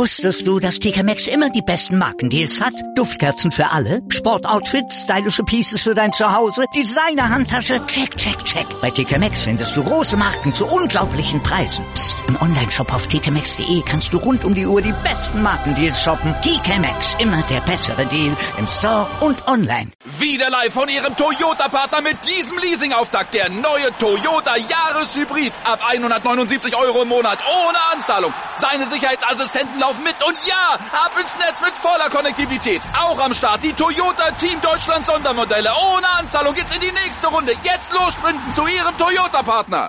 Wusstest du, dass TK Maxx immer die besten Markendeals hat? Duftkerzen für alle, Sportoutfits, stylische Pieces für dein Zuhause, Designer-Handtasche, check, check, check. Bei TK Maxx findest du große Marken zu unglaublichen Preisen. Psst. Im Onlineshop auf tkmaxx.de kannst du rund um die Uhr die besten Markendeals shoppen. TK Maxx, immer der bessere Deal im Store und online. Wieder live von Ihrem Toyota-Partner mit diesem Leasing-Auftakt. Der neue Toyota Jahreshybrid. Ab 179 € im Monat. Ohne Anzahlung. Seine Sicherheitsassistenten laufen mit. Und ja, ab ins Netz mit voller Konnektivität. Auch am Start die Toyota Team Deutschland Sondermodelle. Ohne Anzahlung geht's in die nächste Runde. Jetzt los sprinten zu Ihrem Toyota-Partner.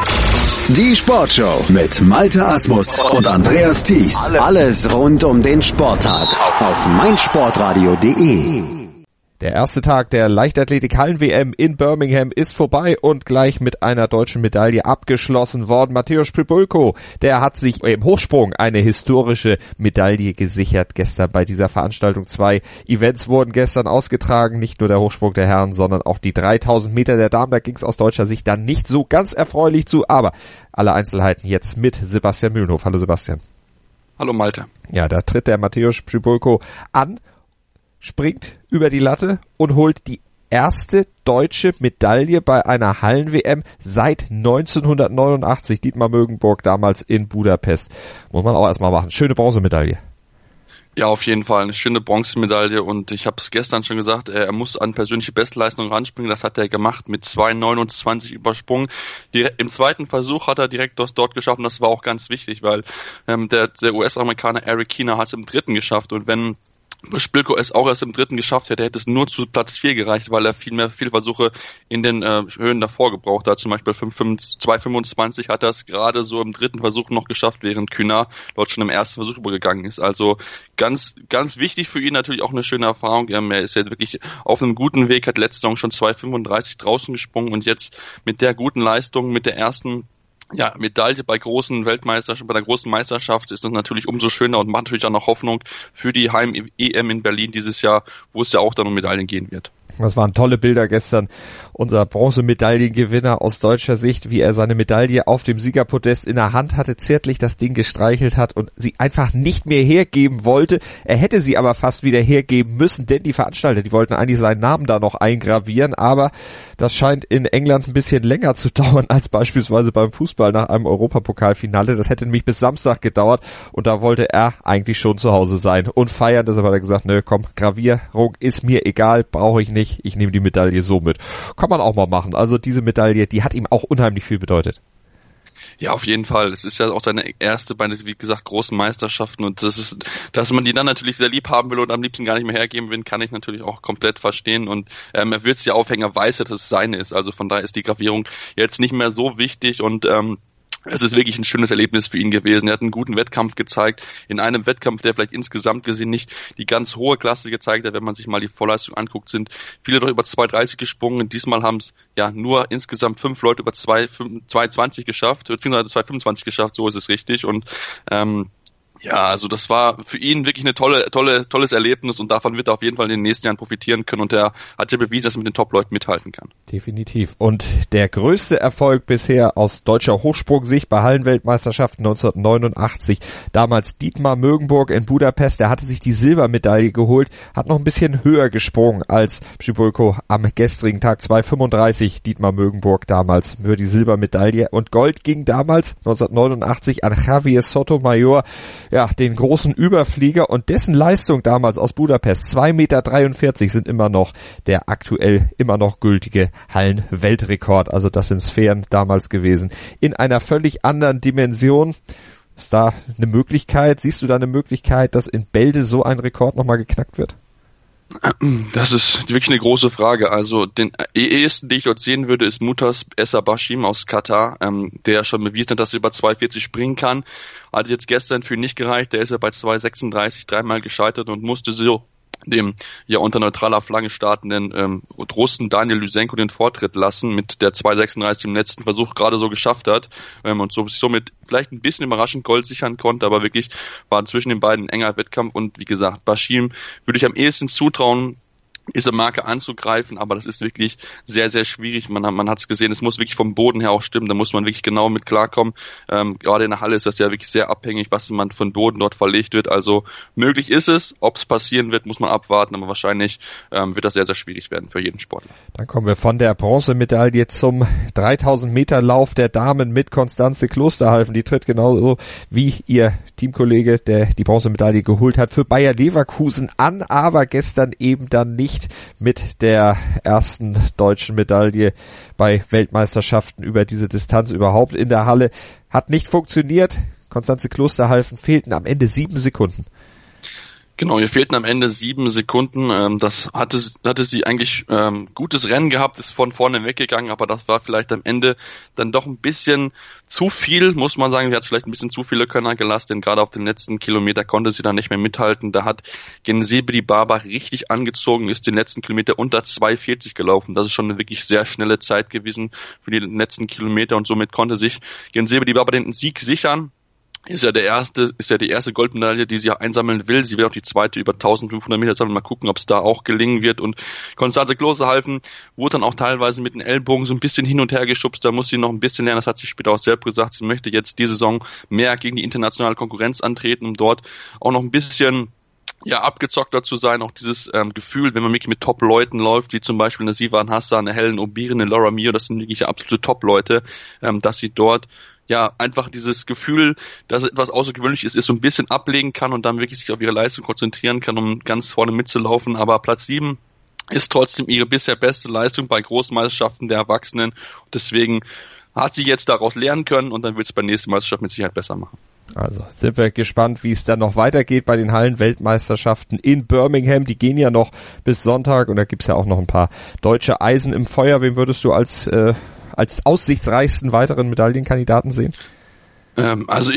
Die Sportshow mit Malte Asmus und Andreas Thies. Alles rund um den Sporttag auf meinsportradio.de. Der erste Tag der Leichtathletik-Hallen-WM in Birmingham ist vorbei und gleich mit einer deutschen Medaille abgeschlossen worden. Mateusz Przybylko, der hat sich im Hochsprung eine historische Medaille gesichert gestern bei dieser Veranstaltung. 2 Events wurden gestern ausgetragen, nicht nur der Hochsprung der Herren, sondern auch die 3000 Meter der Damen. Da ging es aus deutscher Sicht dann nicht so ganz erfreulich zu, aber alle Einzelheiten jetzt mit Sebastian Mühlenhof. Hallo Sebastian. Hallo Malte. Ja, da tritt der Mateusz Przybylko an, springt über die Latte und holt die erste deutsche Medaille bei einer Hallen-WM seit 1989. Dietmar Mögenburg damals in Budapest. Muss man auch erstmal machen. Schöne Bronzemedaille. Ja, auf jeden Fall eine schöne Bronzemedaille und ich habe es gestern schon gesagt, er muss an persönliche Bestleistung ranspringen. Das hat er gemacht mit 2,29 übersprungen. Im zweiten Versuch hat er direkt dort geschafft und das war auch ganz wichtig, weil der US-Amerikaner Eric Keener hat es im dritten geschafft und wenn Przybylko es auch erst im dritten geschafft hätte, hätte es nur zu Platz 4 gereicht, weil er viele Versuche in den Höhen davor gebraucht hat. Zum Beispiel 2,25 hat er es gerade so im dritten Versuch noch geschafft, während Kühner dort schon im ersten Versuch übergegangen ist. Also ganz, ganz wichtig für ihn natürlich auch eine schöne Erfahrung. Er ist ja wirklich auf einem guten Weg, hat letzte Saison schon 2,35 draußen gesprungen und jetzt mit der guten Leistung, mit der ersten Medaille bei der großen Meisterschaft ist das natürlich umso schöner und macht natürlich auch noch Hoffnung für die Heim-EM in Berlin dieses Jahr, wo es ja auch dann um Medaillen gehen wird. Das waren tolle Bilder gestern. Unser Bronzemedaillengewinner aus deutscher Sicht, wie er seine Medaille auf dem Siegerpodest in der Hand hatte, zärtlich das Ding gestreichelt hat und sie einfach nicht mehr hergeben wollte. Er hätte sie aber fast wieder hergeben müssen, denn die Veranstalter, die wollten eigentlich seinen Namen da noch eingravieren, aber das scheint in England ein bisschen länger zu dauern als beispielsweise beim Fußball nach einem Europapokalfinale. Das hätte nämlich bis Samstag gedauert und da wollte er eigentlich schon zu Hause sein und feiern. Deshalb hat er gesagt, nö, komm, Gravierung ist mir egal, brauche ich nicht. Ich nehme die Medaille so mit. Kann man auch mal machen. Also diese Medaille, die hat ihm auch unheimlich viel bedeutet. Ja, auf jeden Fall. Es ist ja auch seine erste bei den, wie gesagt, großen Meisterschaften und dass man die dann natürlich sehr lieb haben will und am liebsten gar nicht mehr hergeben will, kann ich natürlich auch komplett verstehen und er wird es ja aufhängen, er weiß ja, dass es seine ist. Also von daher ist die Gravierung jetzt nicht mehr so wichtig und es ist wirklich ein schönes Erlebnis für ihn gewesen. Er hat einen guten Wettkampf gezeigt. In einem Wettkampf, der vielleicht insgesamt gesehen nicht die ganz hohe Klasse gezeigt hat. Wenn man sich mal die Vorleistung anguckt, sind viele doch über 2,30 gesprungen. Diesmal haben es ja nur insgesamt 5 Leute über 2,20 geschafft, beziehungsweise 2,25 geschafft, so ist es richtig. Und ja, also das war für ihn wirklich eine tolles Erlebnis und davon wird er auf jeden Fall in den nächsten Jahren profitieren können und er hat ja bewiesen, dass er mit den Top-Leuten mithalten kann. Definitiv. Und der größte Erfolg bisher aus deutscher Hochsprungsicht bei Hallenweltmeisterschaften 1989, damals Dietmar Mögenburg in Budapest, der hatte sich die Silbermedaille geholt, hat noch ein bisschen höher gesprungen als Przybylko am gestrigen Tag, 2,35 Dietmar Mögenburg damals für die Silbermedaille und Gold ging damals 1989 an Javier Sotomayor, ja, den großen Überflieger und dessen Leistung damals aus Budapest, 2,43 Meter sind immer noch der aktuell immer noch gültige Hallenweltrekord. Also das sind Sphären damals gewesen. In einer völlig anderen Dimension. Ist da eine Möglichkeit, siehst du da eine Möglichkeit, dass in Bälde so ein Rekord nochmal geknackt wird? Das ist wirklich eine große Frage. Also den ehesten, den ich dort sehen würde, ist Mutas Essa-Bashim aus Katar, der schon bewiesen hat, dass er über 2,40 springen kann. Hat jetzt gestern für ihn nicht gereicht. Der ist ja bei 2,36 dreimal gescheitert und musste so dem ja unter neutraler Flagge startenden Russen Daniel Lysenko den Vortritt lassen, mit der 2,36 im letzten Versuch gerade so geschafft hat und somit vielleicht ein bisschen überraschend Gold sichern konnte, aber wirklich war zwischen den beiden ein enger Wettkampf und wie gesagt, Bashim würde ich am ehesten zutrauen, diese Marke anzugreifen, aber das ist wirklich sehr, sehr schwierig. Man hat es gesehen, es muss wirklich vom Boden her auch stimmen, da muss man wirklich genau mit klarkommen. Gerade in der Halle ist das ja wirklich sehr abhängig, was man von Boden dort verlegt wird. Also möglich ist es, ob es passieren wird, muss man abwarten, aber wahrscheinlich wird das sehr, sehr schwierig werden für jeden Sportler. Dann kommen wir von der Bronzemedaille zum 3000 Meter Lauf der Damen mit Constanze Klosterhalfen. Die tritt genauso wie ihr Teamkollege, der die Bronzemedaille geholt hat, für Bayer Leverkusen an, aber gestern eben dann nicht mit der ersten deutschen Medaille bei Weltmeisterschaften über diese Distanz überhaupt in der Halle. Hat nicht funktioniert. Constanze Klosterhalfen fehlten am Ende 7 Sekunden. Genau, ihr fehlten am Ende 7 Sekunden. Das hatte sie eigentlich gutes Rennen gehabt, ist von vorne weggegangen, aber das war vielleicht am Ende dann doch ein bisschen zu viel, muss man sagen. Sie hat vielleicht ein bisschen zu viele Könner gelassen, denn gerade auf den letzten Kilometer konnte sie dann nicht mehr mithalten. Da hat Gensebri Barbach richtig angezogen, ist den letzten Kilometer unter 2,40 gelaufen. Das ist schon eine wirklich sehr schnelle Zeit gewesen für die letzten Kilometer und somit konnte sich Gensebri Barbach den Sieg sichern. Ist ja die erste Goldmedaille, die sie einsammeln will. Sie will auch die zweite über 1500 Meter sammeln. Mal gucken, ob es da auch gelingen wird. Und Constanze Klosterhalfen wurde dann auch teilweise mit den Ellbogen so ein bisschen hin und her geschubst. Da muss sie noch ein bisschen lernen. Das hat sie später auch selbst gesagt. Sie möchte jetzt die Saison mehr gegen die internationale Konkurrenz antreten, um dort auch noch ein bisschen abgezockter zu sein, auch dieses Gefühl, wenn man wirklich mit Top-Leuten läuft, wie zum Beispiel eine Sivan Hassan, eine Helen Obiri, eine Laura Mio, das sind wirklich absolute Top-Leute, dass sie dort einfach dieses Gefühl, dass etwas außergewöhnlich ist, so ein bisschen ablegen kann und dann wirklich sich auf ihre Leistung konzentrieren kann, um ganz vorne mitzulaufen. Aber Platz 7 ist trotzdem ihre bisher beste Leistung bei Großmeisterschaften der Erwachsenen. Und deswegen hat sie jetzt daraus lernen können und dann wird es bei der nächsten Meisterschaft mit Sicherheit besser machen. Also sind wir gespannt, wie es dann noch weitergeht bei den Hallenweltmeisterschaften in Birmingham. Die gehen ja noch bis Sonntag und da gibt's ja auch noch ein paar deutsche Eisen im Feuer. Wen würdest du als aussichtsreichsten weiteren Medaillenkandidaten sehen? Also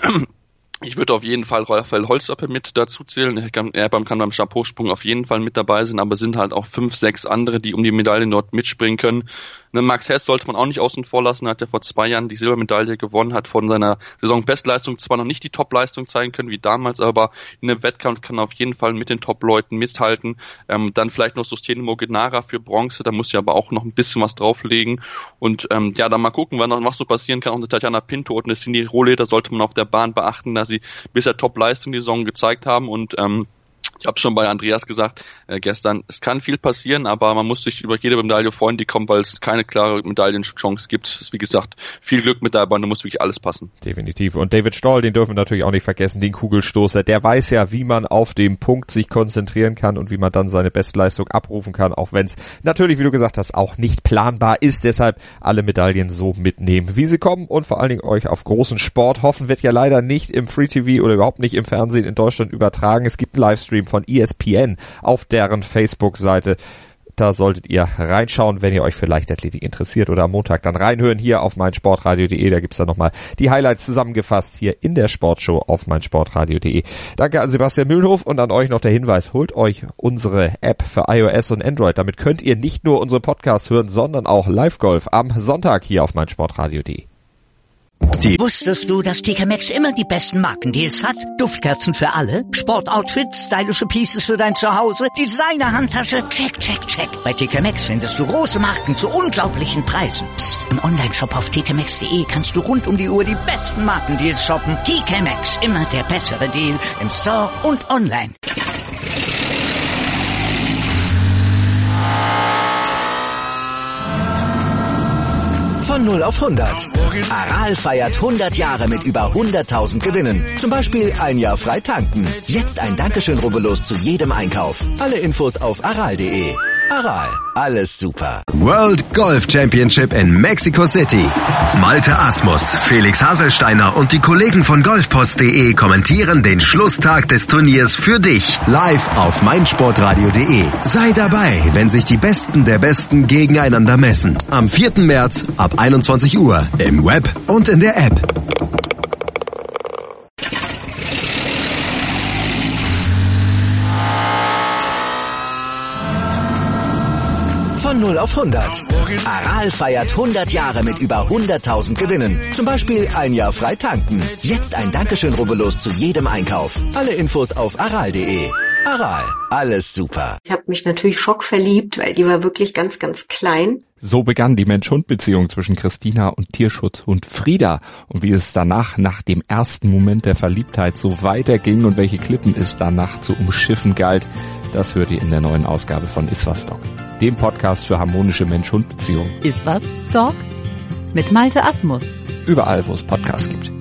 ich würde auf jeden Fall Raphael Holzapfel mit dazu zählen. Er kann beim Stabhochsprung auf jeden Fall mit dabei sein, aber es sind halt auch 5, 6 andere, die um die Medaillen dort mitspringen können. Max Hess sollte man auch nicht außen vor lassen, hat ja vor 2 Jahren die Silbermedaille gewonnen, hat von seiner Saisonbestleistung zwar noch nicht die Top-Leistung zeigen können wie damals, aber in einem Wettkampf kann er auf jeden Fall mit den Top-Leuten mithalten. Dann vielleicht noch Sustene Mogenara für Bronze, da muss ja aber auch noch ein bisschen was drauflegen. Und dann mal gucken, was noch so passieren kann. Auch eine Tatjana Pinto und eine Cindy Rohleder sollte man auf der Bahn beachten, dass sie bisher Top-Leistung die Saison gezeigt haben und ich habe schon bei Andreas gesagt gestern, es kann viel passieren, aber man muss sich über jede Medaille freuen, die kommt, weil es keine klare Medaillenchance gibt. Es ist, wie gesagt, viel Glück mit dabei und da muss wirklich alles passen. Definitiv. Und David Stoll, den dürfen wir natürlich auch nicht vergessen, den Kugelstoßer. Der weiß ja, wie man auf dem Punkt sich konzentrieren kann und wie man dann seine Bestleistung abrufen kann, auch wenn es natürlich, wie du gesagt hast, auch nicht planbar ist. Deshalb alle Medaillen so mitnehmen, wie sie kommen und vor allen Dingen euch auf großen Sport hoffen, wird ja leider nicht im Free TV oder überhaupt nicht im Fernsehen in Deutschland übertragen. Es gibt einen Livestream von ESPN auf deren Facebook-Seite. Da solltet ihr reinschauen, wenn ihr euch für Leichtathletik interessiert oder am Montag dann reinhören hier auf meinsportradio.de. Da gibt's dann nochmal die Highlights zusammengefasst hier in der Sportshow auf meinsportradio.de. Danke an Sebastian Mühlenhof und an euch noch der Hinweis, holt euch unsere App für iOS und Android. Damit könnt ihr nicht nur unsere Podcasts hören, sondern auch Live-Golf am Sonntag hier auf meinsportradio.de. Wusstest du, dass TK Maxx immer die besten Markendeals hat? Duftkerzen für alle, Sportoutfits, stylische Pieces für dein Zuhause, Designer-Handtasche, check, check, check. Bei TK Maxx findest du große Marken zu unglaublichen Preisen. Psst. Im Onlineshop auf tkmaxx.de kannst du rund um die Uhr die besten Markendeals shoppen. TK Maxx, immer der bessere Deal im Store und online. Von 0 auf 100. Aral feiert 100 Jahre mit über 100.000 Gewinnen. Zum Beispiel ein Jahr frei tanken. Jetzt ein Dankeschön, rubbellos zu jedem Einkauf. Alle Infos auf aral.de. Aral, alles super. World Golf Championship in Mexico City. Malte Asmus, Felix Haselsteiner und die Kollegen von golfpost.de kommentieren den Schlusstag des Turniers für dich. Live auf meinsportradio.de. Sei dabei, wenn sich die Besten der Besten gegeneinander messen. Am 4. März ab 21 Uhr im Web und in der App. Von 0 auf 100. Aral feiert 100 Jahre mit über 100.000 Gewinnen. Zum Beispiel ein Jahr frei tanken. Jetzt ein Dankeschön, rubbellos zu jedem Einkauf. Alle Infos auf aral.de. Aral, alles super. Ich habe mich natürlich schockverliebt, weil die war wirklich ganz, ganz klein. So begann die Mensch-Hund-Beziehung zwischen Christina und Tierschutzhund Frieda. Und wie es danach, nach dem ersten Moment der Verliebtheit, so weiterging und welche Klippen es danach zu umschiffen galt, das hört ihr in der neuen Ausgabe von Iswas Dog, dem Podcast für harmonische Mensch-Hund-Beziehungen. Iswas Dog? Mit Malte Asmus. Überall, wo es Podcasts gibt.